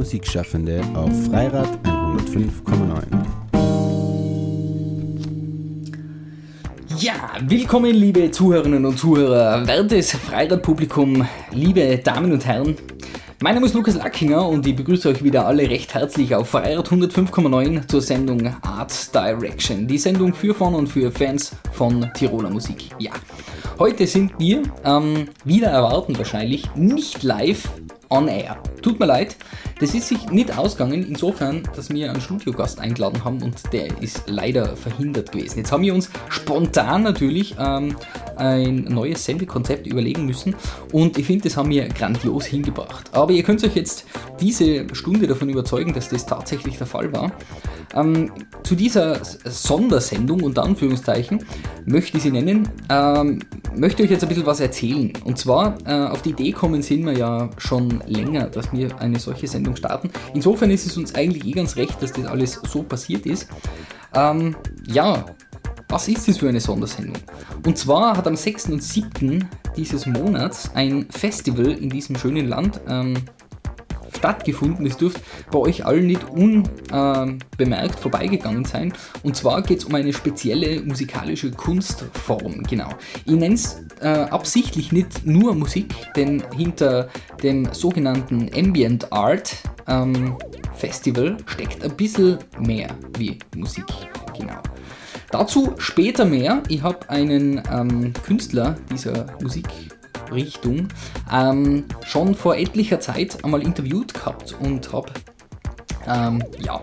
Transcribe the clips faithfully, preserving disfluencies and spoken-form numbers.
Muzikschaffende auf Freirad hundertfünf Komma neun. Ja, willkommen liebe Zuhörerinnen und Zuhörer, wertes Freiradpublikum, liebe Damen und Herren. Mein Name ist Lukas Lackinger und ich begrüße euch wieder alle recht herzlich auf Freirad hundertfünf Komma neun zur Sendung Art Direction. Die Sendung für, von und für Fans von Tiroler Musik. Ja, heute sind wir, ähm, wieder erwarten wahrscheinlich, nicht live on air. Tut mir leid, das ist sich nicht ausgegangen, insofern, dass wir einen Studiogast eingeladen haben und der ist leider verhindert gewesen. Jetzt haben wir uns spontan natürlich ähm, ein neues Sendekonzept überlegen müssen und ich finde, das haben wir grandios hingebracht. Aber ihr könnt euch jetzt diese Stunde davon überzeugen, dass das tatsächlich der Fall war. Ähm, zu dieser Sondersendung, unter Anführungszeichen, möchte ich sie nennen, ähm, möchte euch jetzt ein bisschen was erzählen. Und zwar, äh, auf die Idee kommen sind wir ja schon länger, dass wir eine solche Sendung starten. Insofern ist es uns eigentlich eh ganz recht, dass das alles so passiert ist. Ähm, ja, was ist das für eine Sondersendung? Und zwar hat am sechsten und siebten dieses Monats ein Festival in diesem schönen Land ähm, stattgefunden. Das dürfte bei euch allen nicht unbemerkt äh, vorbeigegangen sein. Und zwar geht es um eine spezielle musikalische Kunstform. Genau. Ich nenne es äh, absichtlich nicht nur Musik, denn hinter dem sogenannten Ambient Art ähm, Festival steckt ein bisschen mehr wie Musik. Genau. Dazu später mehr. Ich habe einen ähm, Künstler dieser Musikrichtung ähm, schon vor etlicher Zeit einmal interviewt gehabt und habe ähm, ja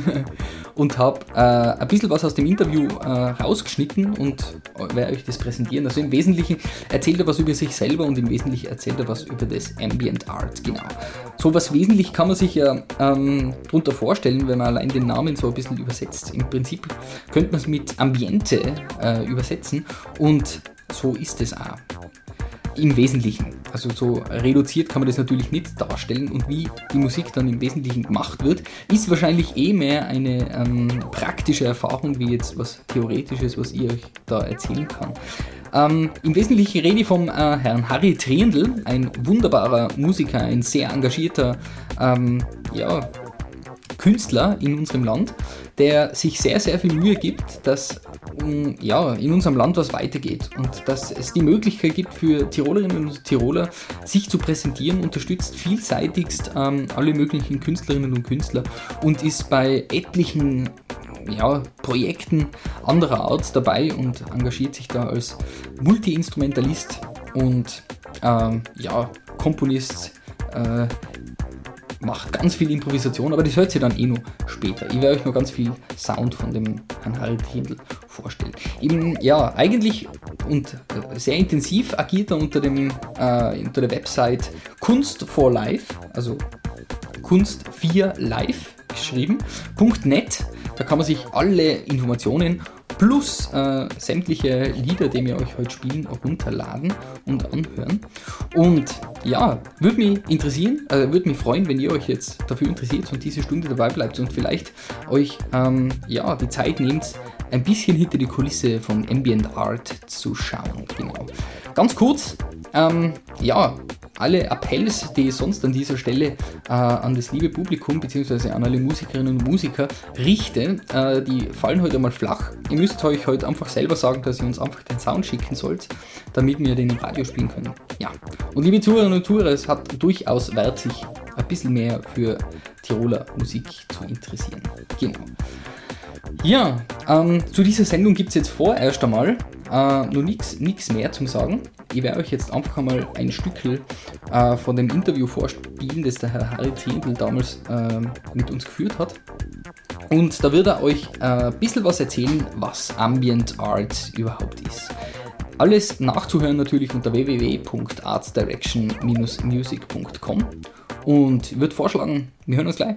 und habe äh, ein bisschen was aus dem Interview äh, rausgeschnitten und werde euch das präsentieren. Also im Wesentlichen erzählt er was über sich selber und im Wesentlichen erzählt er was über das Ambient Art, genau. So was wesentlich kann man sich ja ähm, darunter vorstellen, wenn man allein den Namen so ein bisschen übersetzt. Im Prinzip könnte man es mit Ambiente äh, übersetzen und so ist es auch. Im Wesentlichen. Also so reduziert kann man das natürlich nicht darstellen und wie die Musik dann im Wesentlichen gemacht wird, ist wahrscheinlich eh mehr eine ähm, praktische Erfahrung, wie jetzt was Theoretisches, was ich euch da erzählen kann. Ähm, Im Wesentlichen rede ich vom äh, Herrn Harry Triendl, ein wunderbarer Musiker, ein sehr engagierter ähm, ja, Künstler in unserem Land, der sich sehr, sehr viel Mühe gibt, dass um, ja, in unserem Land was weitergeht und dass es die Möglichkeit gibt für Tirolerinnen und Tiroler, sich zu präsentieren, unterstützt vielseitigst ähm, alle möglichen Künstlerinnen und Künstler und ist bei etlichen ja, Projekten anderer Art dabei und engagiert sich da als Multi-Instrumentalist und ähm, ja, Komponist, äh, macht ganz viel Improvisation, aber das hört ihr dann eh noch später. Ich werde euch noch ganz viel Sound von dem Herrn Harry Triendl vorstellen. Eben, ja, eigentlich und sehr intensiv agiert er unter, dem, äh, unter der Website Kunst for Life, also Kunst vier Live geschrieben, .net. Da kann man sich alle Informationen plus äh, sämtliche Lieder, die wir euch heute spielen, runterladen und anhören. Und ja, würde mich interessieren, äh, würde mich freuen, wenn ihr euch jetzt dafür interessiert und diese Stunde dabei bleibt und vielleicht euch ähm, ja, die Zeit nehmt, ein bisschen hinter die Kulisse von Ambient Art zu schauen. Genau. Ganz kurz, ähm, ja, alle Appells, die ich sonst an dieser Stelle äh, an das liebe Publikum bzw. an alle Musikerinnen und Musiker richte, äh, die fallen heute mal flach. Ihr müsst euch heute einfach selber sagen, dass ihr uns einfach den Sound schicken sollt, damit wir den im Radio spielen können. Ja. Und liebe Zuhörerinnen und Zuhörer, es hat durchaus wert, sich ein bisschen mehr für Tiroler Musik zu interessieren. Genau. Ja, ähm, zu dieser Sendung gibt es jetzt vorerst einmal äh, noch nichts mehr zum Sagen. Ich werde euch jetzt einfach einmal ein Stückchen äh, von dem Interview vorspielen, das der Herr Harry Triendl damals äh, mit uns geführt hat. Und da wird er euch äh, ein bisschen was erzählen, was Ambient Art überhaupt ist. Alles nachzuhören natürlich unter w w w punkt art direction dash music punkt com und ich würde vorschlagen, wir hören uns gleich.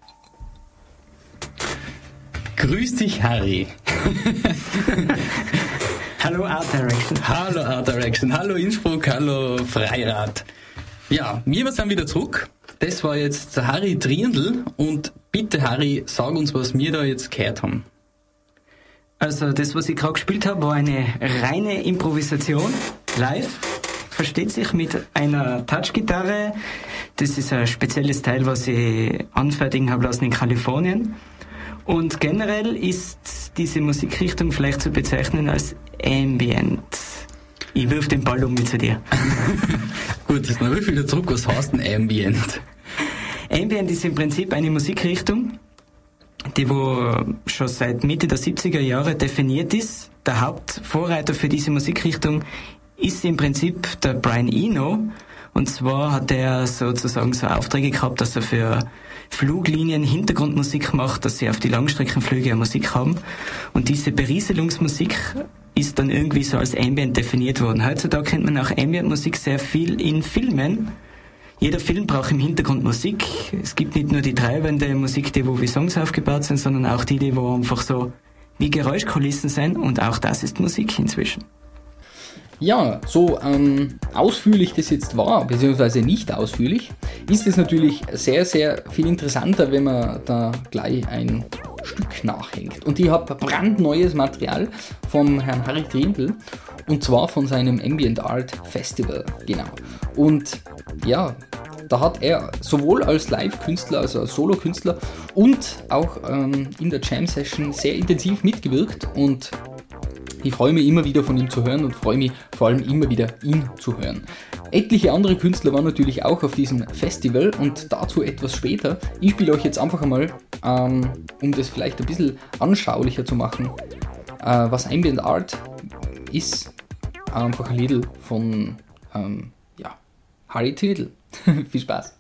Grüß dich, Harry. Hallo Art Direction. Hallo Art Direction. Hallo Innsbruck. Hallo Freirad. Ja, wir sind wieder zurück. Das war jetzt der Harry Triendl und bitte Harry, sag uns, was wir da jetzt gehört haben. Also das, was ich gerade gespielt habe, war eine reine Improvisation, live. versteht sich mit einer Touch-Gitarre. Das ist ein spezielles Teil, was ich anfertigen habe lassen in Kalifornien. Und generell ist diese Musikrichtung vielleicht zu bezeichnen als Ambient. Ich wirf den Ball um zu dir. Gut, dann wirf ich wieder zurück. Was heißt denn Ambient? Ambient ist im Prinzip eine Musikrichtung, die wo schon seit Mitte der siebziger Jahre definiert ist. Der Hauptvorreiter für diese Musikrichtung ist im Prinzip der Brian Eno. Und zwar hat er sozusagen so Aufträge gehabt, dass er für Fluglinien Hintergrundmusik macht, dass sie auf die Langstreckenflüge ja Musik haben. Und diese Berieselungsmusik ist dann irgendwie so als Ambient definiert worden. Heutzutage kennt man auch Ambient-Musik sehr viel in Filmen. Jeder Film braucht im Hintergrund Musik. Es gibt nicht nur die treibende Musik, die wo wie Songs aufgebaut sind, sondern auch die, die wo einfach so wie Geräuschkulissen sind. Und auch das ist Musik inzwischen. Ja, so ähm, ausführlich das jetzt war, beziehungsweise nicht ausführlich, ist es natürlich sehr, sehr viel interessanter, wenn man da gleich ein Stück nachhängt. Und ich habe brandneues Material vom Herrn Harry Triendl, und zwar von seinem Ambient Art Festival, genau. Und ja, da hat er sowohl als Live-Künstler, also als Solo-Künstler und auch ähm, in der Jam-Session sehr intensiv mitgewirkt, und ich freue mich immer wieder von ihm zu hören und freue mich vor allem immer wieder ihn zu hören. Etliche andere Künstler waren natürlich auch auf diesem Festival, und dazu etwas später. Ich spiele euch jetzt einfach einmal, ähm, um das vielleicht ein bisschen anschaulicher zu machen, äh, was Ambient Art ist, einfach ein Lied von ähm, ja, Harry Triendl. Viel Spaß!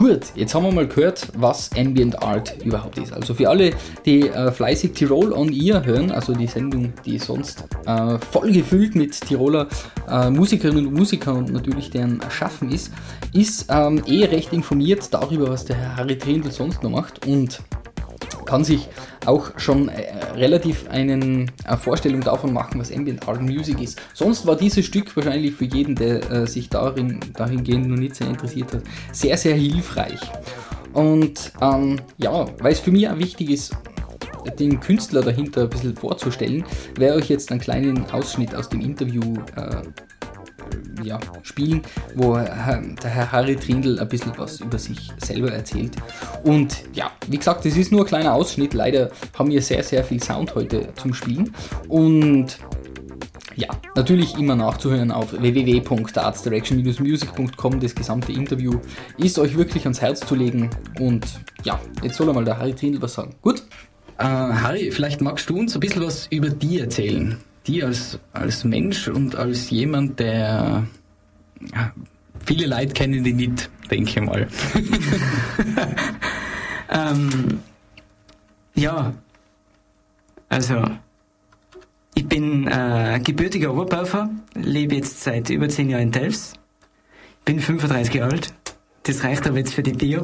Gut, jetzt haben wir mal gehört, was Ambient Art überhaupt ist. Also für alle, die äh, fleißig Tirol on Ear hören, also die Sendung, die sonst äh, voll gefüllt mit Tiroler äh, Musikerinnen und Musikern und natürlich deren Schaffen ist, ist ähm, eh recht informiert darüber, was der Herr Harry Triendl sonst noch macht und kann sich auch schon äh, relativ eine äh, Vorstellung davon machen, was Ambient Art Music ist. Sonst war dieses Stück wahrscheinlich für jeden, der äh, sich darin, dahingehend noch nicht sehr interessiert hat, sehr, sehr hilfreich. Und ähm, ja, weil es für mich auch wichtig ist, den Künstler dahinter ein bisschen vorzustellen, werde ich euch jetzt einen kleinen Ausschnitt aus dem Interview äh, ja, spielen, wo der Herr Harry Triendl ein bisschen was über sich selber erzählt. Und ja, wie gesagt, das ist nur ein kleiner Ausschnitt. Leider haben wir sehr, sehr viel Sound heute zum Spielen. Und ja, natürlich immer nachzuhören auf w w w punkt artsdirection dash music punkt com. Das gesamte Interview ist euch wirklich ans Herz zu legen. Und ja, jetzt soll einmal der Harry Triendl was sagen. Gut? Äh, Harry, vielleicht magst du uns ein bisschen was über dich erzählen. Die als, als Mensch und als jemand, der ja, viele Leute kennen die nicht, denke ich mal. ähm, ja, also ich bin äh, gebürtiger Oberpaufer, lebe jetzt seit über zehn Jahren in Telfs, bin fünfunddreißig Jahre alt, das reicht aber jetzt für die Bio.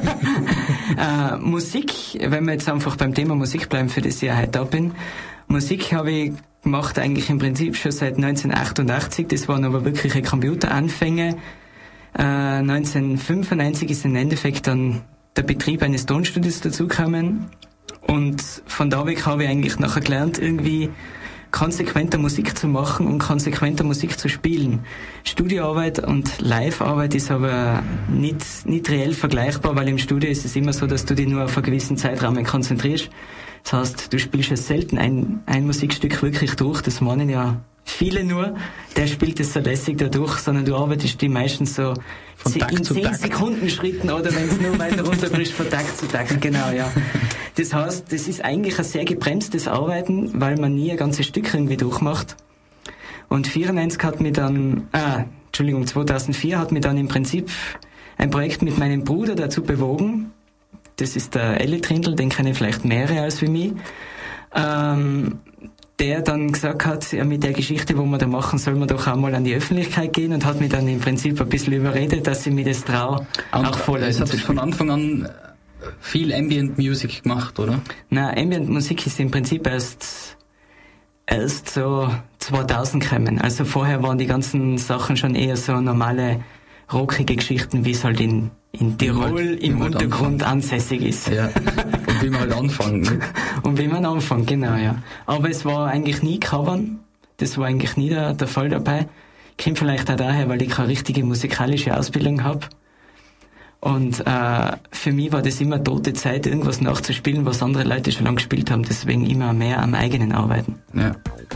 äh, Musik, wenn wir jetzt einfach beim Thema Musik bleiben, für das ich heute da bin, Musik habe ich gemacht eigentlich im Prinzip schon seit neunzehnhundertachtundachtzig, das waren aber wirkliche Computeranfänge. Äh, neunzehnhundertfünfundneunzig ist im Endeffekt dann der Betrieb eines Tonstudios dazugekommen und von da weg habe ich eigentlich nachher gelernt, irgendwie konsequenter Musik zu machen und konsequenter Musik zu spielen. Studioarbeit und Live-Arbeit ist aber nicht, nicht reell vergleichbar, weil im Studio ist es immer so, dass du dich nur auf einen gewissen Zeitraum konzentrierst. Das heißt, du spielst ja selten ein, ein Musikstück wirklich durch, das meinen ja viele nur, der spielt es so lässig da durch, sondern du arbeitest die meistens so von Takt in zu zehn Takt. Sekunden Schritten oder wenn es nur weiter runterbricht, von Takt zu Takt, genau, ja. Das heißt, das ist eigentlich ein sehr gebremstes Arbeiten, weil man nie ein ganzes Stück irgendwie durchmacht. Und vierundneunzig hat mir dann, ah, Entschuldigung, zweitausendvier hat mir dann im Prinzip ein Projekt mit meinem Bruder dazu bewogen. Das ist der Elli Triendl, den kennen vielleicht mehrere als für mich. Ähm, der dann gesagt hat, ja, mit der Geschichte, wo wir da machen, soll man doch auch mal an die Öffentlichkeit gehen und hat mich dann im Prinzip ein bisschen überredet, dass ich mir das traue, auch voll Das hast du von Anfang an viel Ambient Music gemacht, oder? Nein, Ambient Musik ist im Prinzip erst, erst so zweitausend gekommen. Also vorher waren die ganzen Sachen schon eher so normale, rockige Geschichten, wie es halt in, in Tirol halt, im halt Untergrund anfangen. Ansässig ist. Ja. Und wie man halt anfangen. Ne? Und wie man anfängt, genau, ja. Aber es war eigentlich nie Covern. Das war eigentlich nie der, der Fall dabei. Kommt vielleicht auch daher, weil ich keine richtige musikalische Ausbildung habe. Und äh, für mich war das immer tote Zeit, irgendwas nachzuspielen, was andere Leute schon lange gespielt haben. Deswegen immer mehr am eigenen Arbeiten. Ja.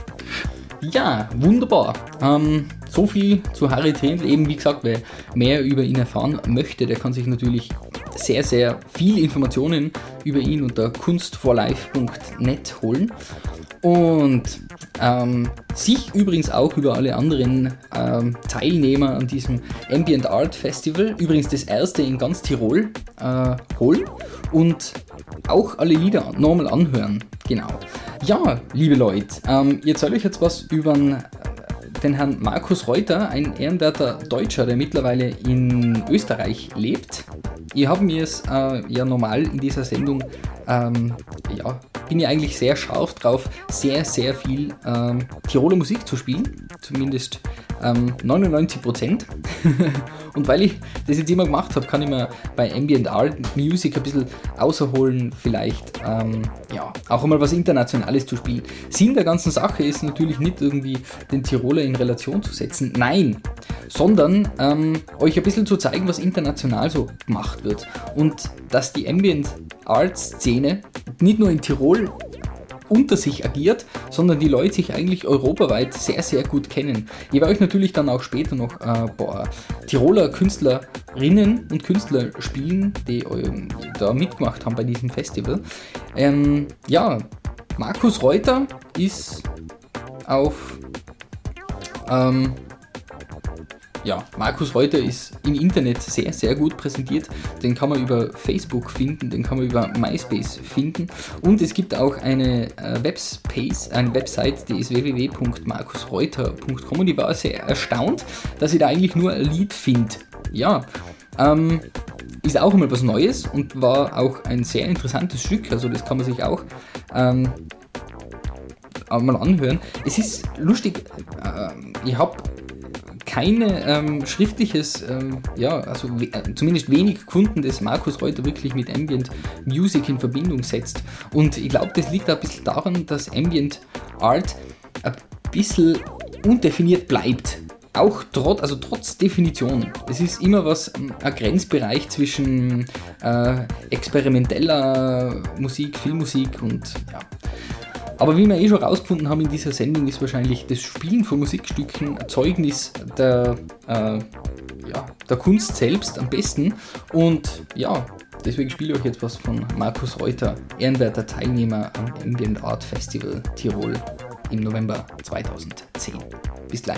Ja, wunderbar. Ähm, so viel zu Harry Triendl. Eben wie gesagt, wer mehr über ihn erfahren möchte, der kann sich natürlich sehr, sehr viel Informationen über ihn unter kunst for life punkt net holen. Und ähm, sich übrigens auch über alle anderen ähm, Teilnehmer an diesem Ambient Art Festival, übrigens das erste in ganz Tirol, äh, holen und auch alle Lieder nochmal anhören. Genau. Ja, liebe Leute, ähm, ich erzähle euch jetzt was über den Herrn Markus Reuter, ein ehrenwerter Deutscher, der mittlerweile in Österreich lebt. Ich habe mir es äh, ja normal in dieser Sendung, ähm, ja, bin ich eigentlich sehr scharf drauf, sehr, sehr viel ähm, Tiroler Musik zu spielen, zumindest ähm, neunundneunzig Prozent. Und weil ich das jetzt immer gemacht habe, kann ich mir bei Ambient Art Music ein bisschen außerholen, vielleicht ähm, ja, auch einmal was Internationales zu spielen. Sinn der ganzen Sache ist natürlich nicht irgendwie den Tiroler in Relation zu setzen, nein, sondern ähm, euch ein bisschen zu zeigen, was international so gemacht wird und dass die Ambient Art Szene nicht nur in Tirol unter sich agiert, sondern die Leute sich eigentlich europaweit sehr, sehr gut kennen. Ich werde euch natürlich dann auch später noch ein paar Tiroler Künstlerinnen und Künstler spielen, die ähm, da mitgemacht haben bei diesem Festival. Ähm, ja, Markus Reuter ist auf ähm, ja, Markus Reuter ist im Internet sehr, sehr gut präsentiert. Den kann man über Facebook finden, den kann man über MySpace finden. Und es gibt auch eine äh, Webspace, eine Website, die ist w w w punkt markus reuter punkt com und ich war sehr erstaunt, dass ich da eigentlich nur ein Lied finde. Ja, ähm, ist auch mal was Neues und war auch ein sehr interessantes Stück, also das kann man sich auch ähm, mal anhören. Es ist lustig, äh, ich habe keine ähm, schriftliches, ähm, ja, also we- äh, zumindest wenig Kunden, das Markus Reuter wirklich mit Ambient Music in Verbindung setzt. Und ich glaube, das liegt auch ein bisschen daran, dass Ambient Art ein bisschen undefiniert bleibt. Auch trotz, also trotz Definition. Es ist immer was, ein Grenzbereich zwischen äh, experimenteller Musik, Filmmusik und ja. Aber wie wir eh schon rausgefunden haben in dieser Sendung, ist wahrscheinlich das Spielen von Musikstücken ein Zeugnis der, äh, ja, der Kunst selbst am besten. Und ja, deswegen spiele ich euch jetzt was von Markus Reuter, ehrenwerter Teilnehmer am Ambient Art Festival Tirol im November zweitausendzehn. Bis gleich.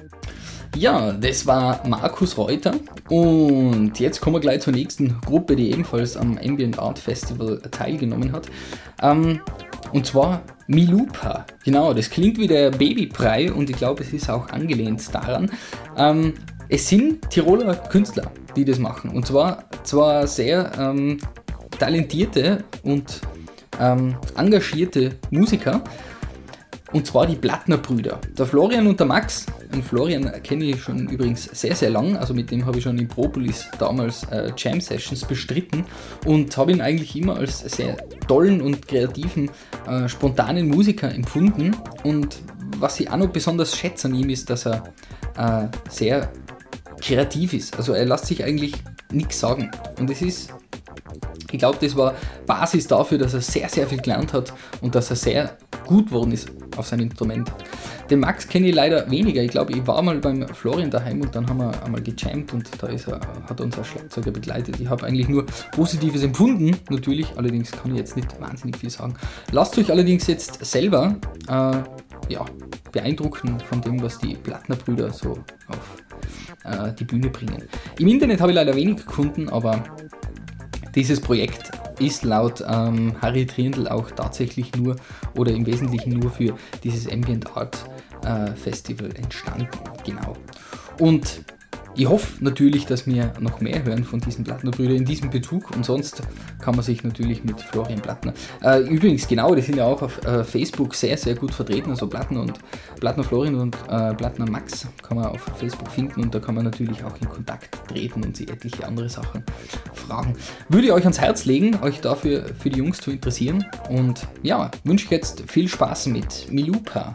Ja, das war Markus Reuter und jetzt kommen wir gleich zur nächsten Gruppe, die ebenfalls am Ambient Art Festival teilgenommen hat. Ähm, und zwar Milupa. Genau, das klingt wie der Babybrei und ich glaube, es ist auch angelehnt daran. Ähm, es sind Tiroler Künstler, die das machen. Und zwar, zwar sehr ähm, talentierte und ähm, engagierte Musiker. Und zwar die Plattner Brüder. Der Florian und der Max. Den Florian kenne ich schon übrigens sehr, sehr lang. Also mit dem habe ich schon in Propolis damals äh, Jam-Sessions bestritten und habe ihn eigentlich immer als sehr tollen und kreativen, äh, spontanen Musiker empfunden. Und was ich auch noch besonders schätze an ihm ist, dass er äh, sehr kreativ ist. Also er lässt sich eigentlich nichts sagen. Und es ist, ich glaube, das war Basis dafür, dass er sehr, sehr viel gelernt hat und dass er sehr gut geworden ist auf seinem Instrument. Den Max kenne ich leider weniger. Ich glaube, ich war mal beim Florian daheim und dann haben wir einmal gejammt und da ist er, hat er uns als Schlagzeuger begleitet. Ich habe eigentlich nur Positives empfunden, natürlich, allerdings kann ich jetzt nicht wahnsinnig viel sagen. Lasst euch allerdings jetzt selber äh, ja, beeindrucken von dem, was die Plattner Brüder so auf äh, die Bühne bringen. Im Internet habe ich leider wenig gefunden, aber dieses Projekt ist laut ähm, Harry Triendl auch tatsächlich nur oder im Wesentlichen nur für dieses Ambient Art äh, Festival entstanden. Genau. Und ich hoffe natürlich, dass wir noch mehr hören von diesen Plattner Brüdern in diesem Bezug und sonst kann man sich natürlich mit Florian Plattner. Äh, übrigens, genau, die sind ja auch auf äh, Facebook sehr, sehr gut vertreten, also Plattner und Plattner Florian und äh, Plattner Max kann man auf Facebook finden und da kann man natürlich auch in Kontakt treten und sie etliche andere Sachen fragen. Würde ich euch ans Herz legen, euch dafür für die Jungs zu interessieren und ja, wünsche ich jetzt viel Spaß mit Milupa.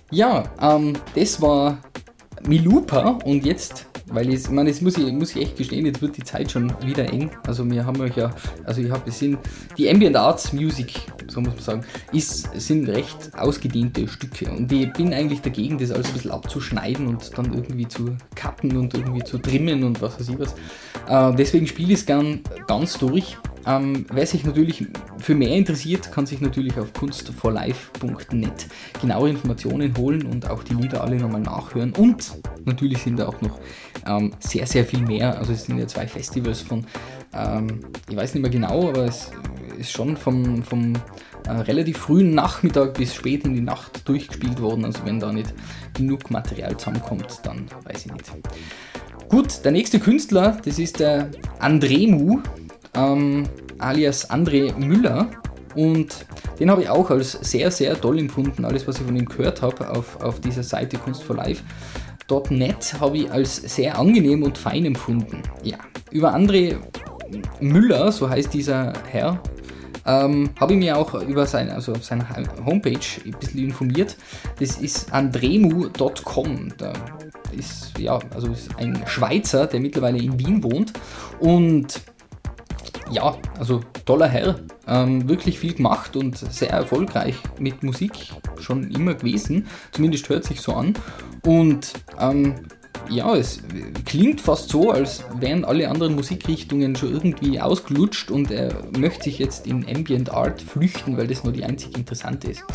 Ja, ähm, das war Milupa und jetzt, weil ich, ich meine, das muss ich, muss ich echt gestehen, jetzt wird die Zeit schon wieder eng. Also wir haben euch ja, also ich habe, es sind die Ambient Arts Music, so muss man sagen, ist, sind recht ausgedehnte Stücke und ich bin eigentlich dagegen, das alles ein bisschen abzuschneiden und dann irgendwie zu cutten und irgendwie zu trimmen und was weiß ich was. Äh, deswegen spiele ich es gern ganz durch. Ähm, wer sich natürlich für mehr interessiert, kann sich natürlich auf kunst for life punkt net genauere Informationen holen und auch die Lieder alle nochmal nachhören. Und natürlich sind da auch noch ähm, sehr, sehr viel mehr. Also es sind ja zwei Festivals von, ähm, ich weiß nicht mehr genau, aber es ist schon vom, vom äh, relativ frühen Nachmittag bis spät in die Nacht durchgespielt worden. Also wenn da nicht genug Material zusammenkommt, dann weiß ich nicht. Gut, der nächste Künstler, das ist der Andremu. Ähm, alias André Müller und den habe ich auch als sehr, sehr toll empfunden. Alles, was ich von ihm gehört habe auf, auf dieser Seite kunst for life punkt net habe ich als sehr angenehm und fein empfunden. Ja, über André Müller, so heißt dieser Herr, ähm, habe ich mir auch über seine, also auf seiner Homepage ein bisschen informiert. Das ist andremu punkt com. Da ist, ja, also ist ein Schweizer, der mittlerweile in Wien wohnt und ja, also toller Herr, ähm, wirklich viel gemacht und sehr erfolgreich mit Musik schon immer gewesen, zumindest hört sich so an und ähm, ja, es klingt fast so, als wären alle anderen Musikrichtungen schon irgendwie ausgelutscht und er möchte sich jetzt in Ambient Art flüchten, weil das nur die einzig interessante ist.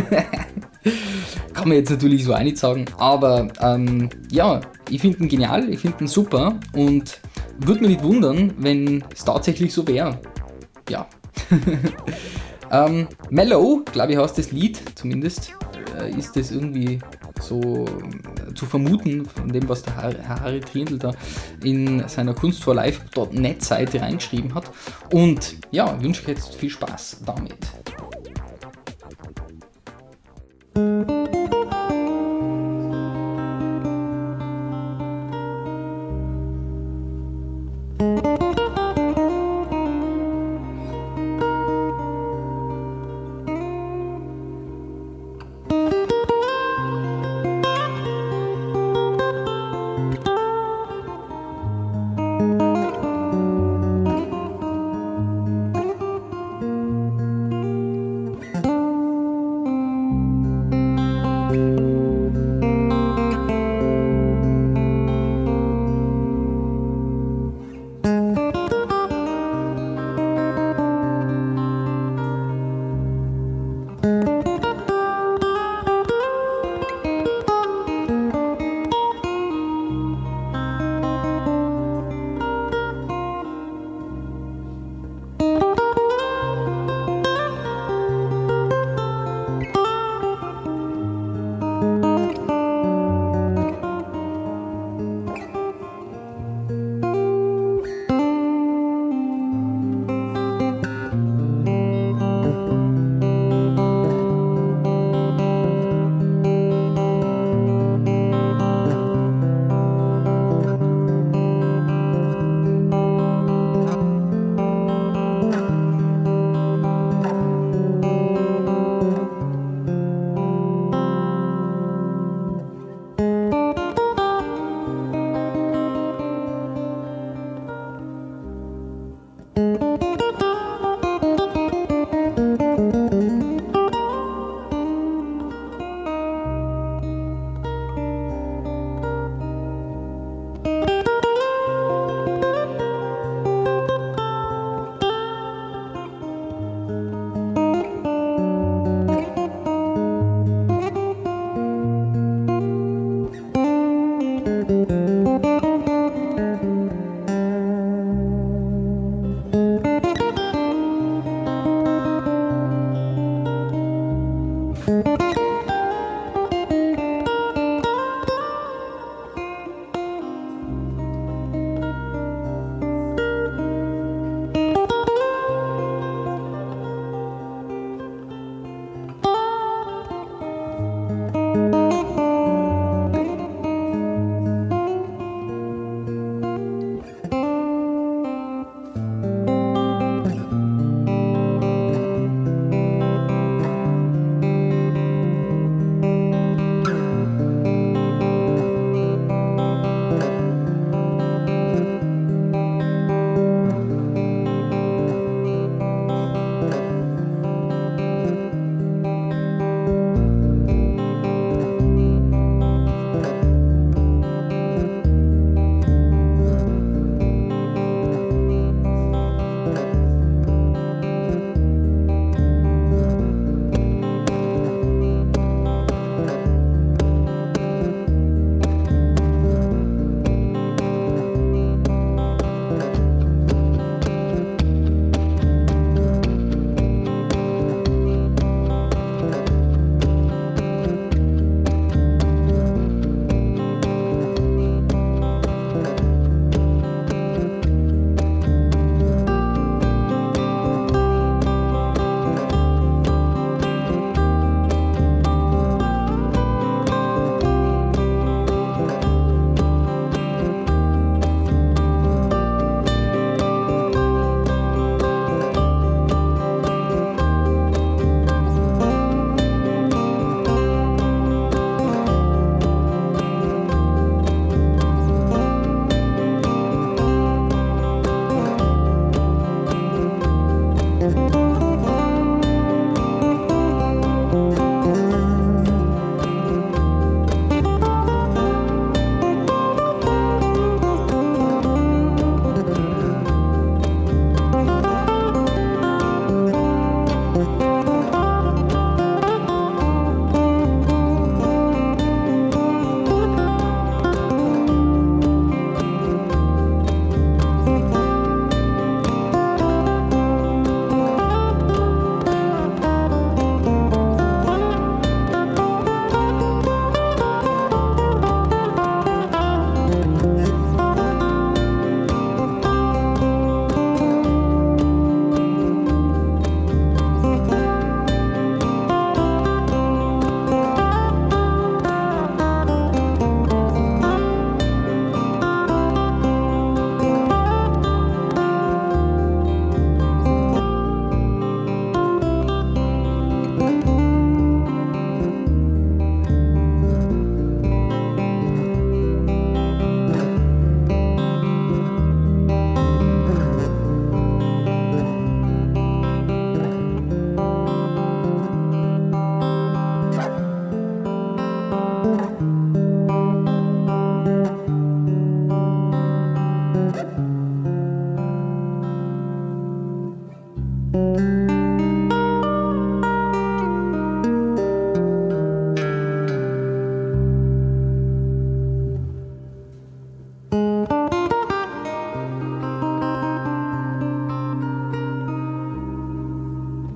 Kann man jetzt natürlich so auch nicht sagen, aber ähm, ja, ich finde ihn genial, ich finde ihn super und würde mich nicht wundern, wenn es tatsächlich so wäre. Ja. ähm, Mellow, glaube ich, heißt das Lied, zumindest äh, ist das irgendwie so äh, zu vermuten, von dem, was der Herr Harry Triendl da in seiner kunst for life punkt net Seite reingeschrieben hat. Und ja, wünsche ich jetzt viel Spaß damit.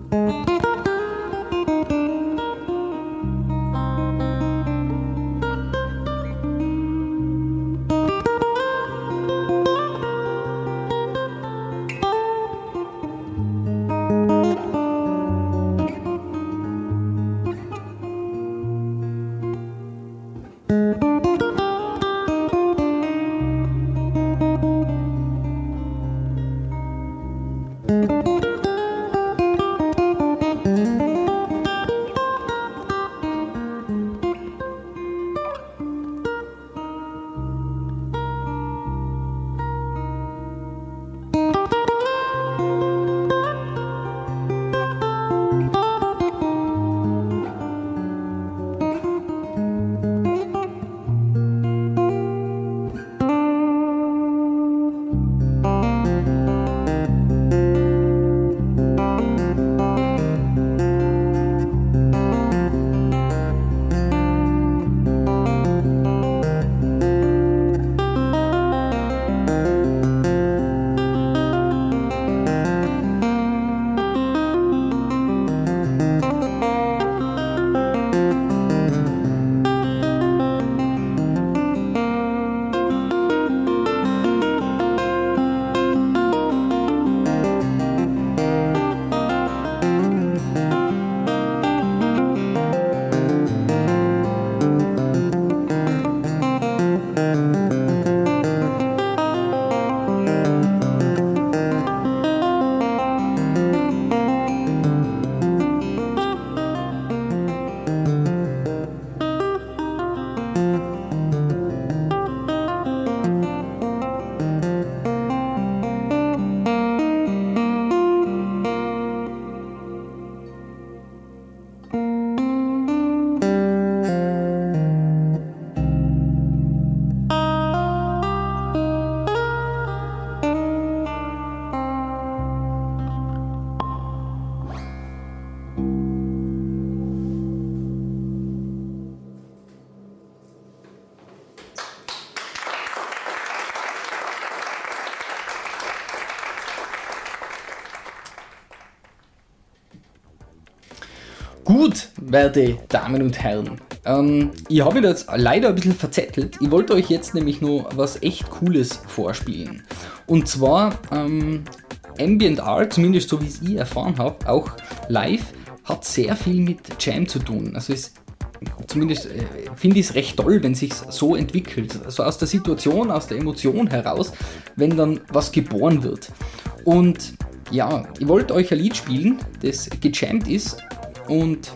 Gut, werte Damen und Herren, ähm, ich habe mich jetzt leider ein bisschen verzettelt. Ich wollte euch jetzt nämlich nur was echt Cooles vorspielen. Und zwar ähm, Ambient Art, zumindest so wie es ich erfahren habe, auch live, hat sehr viel mit Jam zu tun. Also es, zumindest äh, finde ich es recht toll, wenn es sich so entwickelt. Also aus der Situation, aus der Emotion heraus, wenn dann was geboren wird. Und ja, ich wollte euch ein Lied spielen, das gejammt ist. Und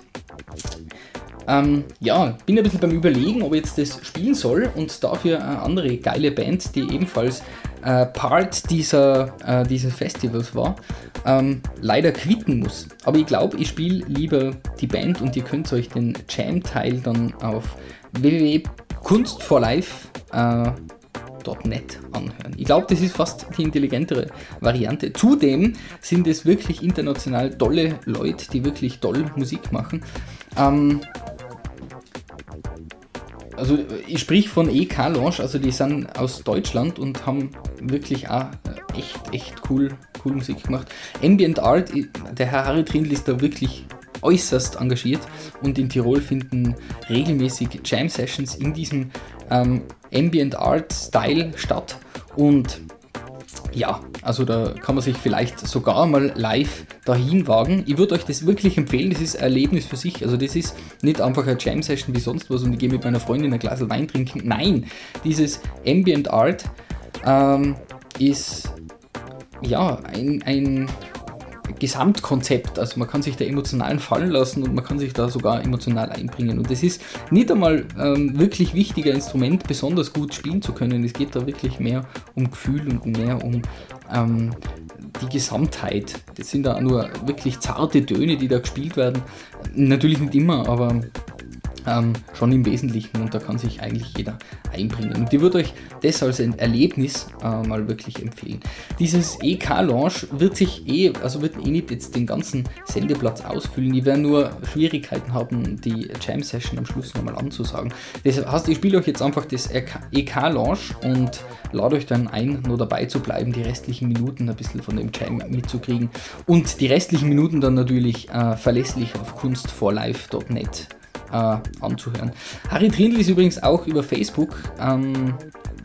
ähm, ja, bin ein bisschen beim Überlegen, ob ich jetzt das spielen soll und dafür eine andere geile Band, die ebenfalls äh, Part dieser, äh, dieses Festivals war, ähm, leider quitten muss. Aber ich glaube, ich spiele lieber die Band und ihr könnt euch den Jam-Teil dann auf w w w punkt kunst for life punkt net anhören. Ich glaube, das ist fast die intelligentere Variante. Zudem sind es wirklich international tolle Leute, die wirklich toll Musik machen. Ähm, also ich sprich von E K Lounge, also die sind aus Deutschland und haben wirklich auch echt, echt cool, cool Musik gemacht. Ambient Art, der Herr Harry Trindl ist da wirklich äußerst engagiert und in Tirol finden regelmäßig Jam Sessions in diesem ähm, Ambient Art Style statt und ja, also da kann man sich vielleicht sogar mal live dahin wagen. Ich würde euch das wirklich empfehlen, das ist ein Erlebnis für sich. Also das ist nicht einfach eine Jam Session wie sonst was und ich gehe mit meiner Freundin ein Glas Wein trinken. Nein, dieses Ambient Art ähm, ist ja ein, ein Gesamtkonzept, also man kann sich da emotional fallen lassen und man kann sich da sogar emotional einbringen und das ist nicht einmal ähm, wirklich wichtiger Instrument besonders gut spielen zu können, es geht da wirklich mehr um Gefühl und mehr um ähm, die Gesamtheit. Das sind da nur wirklich zarte Töne, die da gespielt werden, natürlich nicht immer, aber ähm, schon im Wesentlichen und da kann sich eigentlich jeder einbringen. Und die würde euch das als ein Erlebnis äh, mal wirklich empfehlen. Dieses E K-Launch wird sich eh, also wird eh nicht jetzt den ganzen Sendeplatz ausfüllen. Die werden nur Schwierigkeiten haben, die Jam-Session am Schluss nochmal anzusagen. Das heißt, ich spiele euch jetzt einfach das E K-Launch und lade euch dann ein, nur dabei zu bleiben, die restlichen Minuten ein bisschen von dem Jam mitzukriegen und die restlichen Minuten dann natürlich äh, verlässlich auf kunst for life punkt net äh, anzuhören. Harry Triendl ist übrigens auch über Facebook ähm,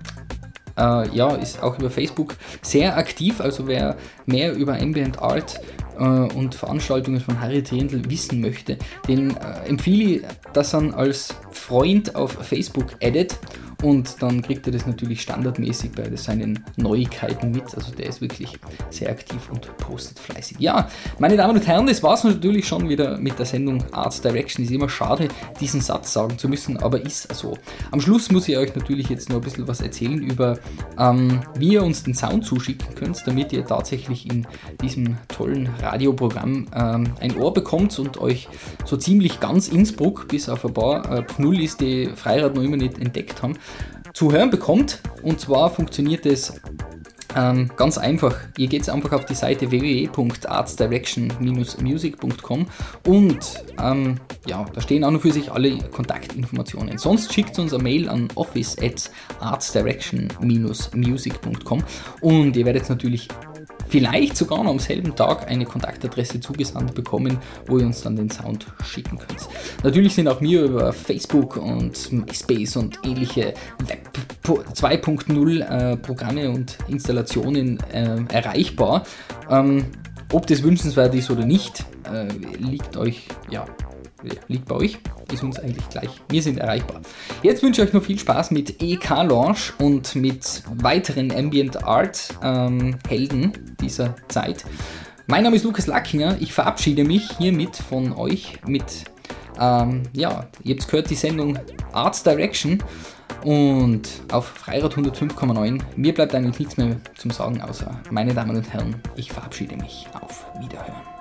äh, ja, ist auch über Facebook sehr aktiv, also wer mehr über Ambient Art äh, und Veranstaltungen von Harry Triendl wissen möchte, den äh, empfehle ich, dass er als Freund auf Facebook addet. Und dann kriegt er das natürlich standardmäßig bei seinen Neuigkeiten mit. Also der ist wirklich sehr aktiv und postet fleißig. Ja, meine Damen und Herren, das war es natürlich schon wieder mit der Sendung Art Direction. Ist immer schade, diesen Satz sagen zu müssen, aber ist so. Am Schluss muss ich euch natürlich jetzt noch ein bisschen was erzählen über, ähm, wie ihr uns den Sound zuschicken könnt, damit ihr tatsächlich in diesem tollen Radioprogramm ähm, ein Ohr bekommt und euch so ziemlich ganz Innsbruck, bis auf ein paar äh, Pfnull ist, die Freirad noch immer nicht entdeckt haben, zu hören bekommt. Und zwar funktioniert es ähm, ganz einfach. Ihr geht einfach auf die Seite w w w punkt artsdirection dash music punkt com und ähm, ja, da stehen an und für sich alle Kontaktinformationen. Sonst schickt uns eine Mail an office at artsdirection dash music punkt com und ihr werdet natürlich vielleicht sogar noch am selben Tag eine Kontaktadresse zugesandt bekommen, wo ihr uns dann den Sound schicken könnt. Natürlich sind auch wir über Facebook und MySpace und ähnliche Web zwei Punkt null äh, Programme und Installationen äh, erreichbar. Ähm, ob das wünschenswert ist oder nicht, äh, liegt euch, ja, liegt bei euch, ist uns eigentlich gleich. Wir sind erreichbar. Jetzt wünsche ich euch noch viel Spaß mit E K-Launch und mit weiteren Ambient Art ähm, Helden dieser Zeit. Mein Name ist Lukas Lackinger. Ich verabschiede mich hiermit von euch mit, ähm, ja, ihr habt gehört, die Sendung Art Direction und auf Freirad hundertfünf Komma neun. Mir bleibt eigentlich nichts mehr zum Sagen, außer, meine Damen und Herren, ich verabschiede mich. Auf Wiederhören.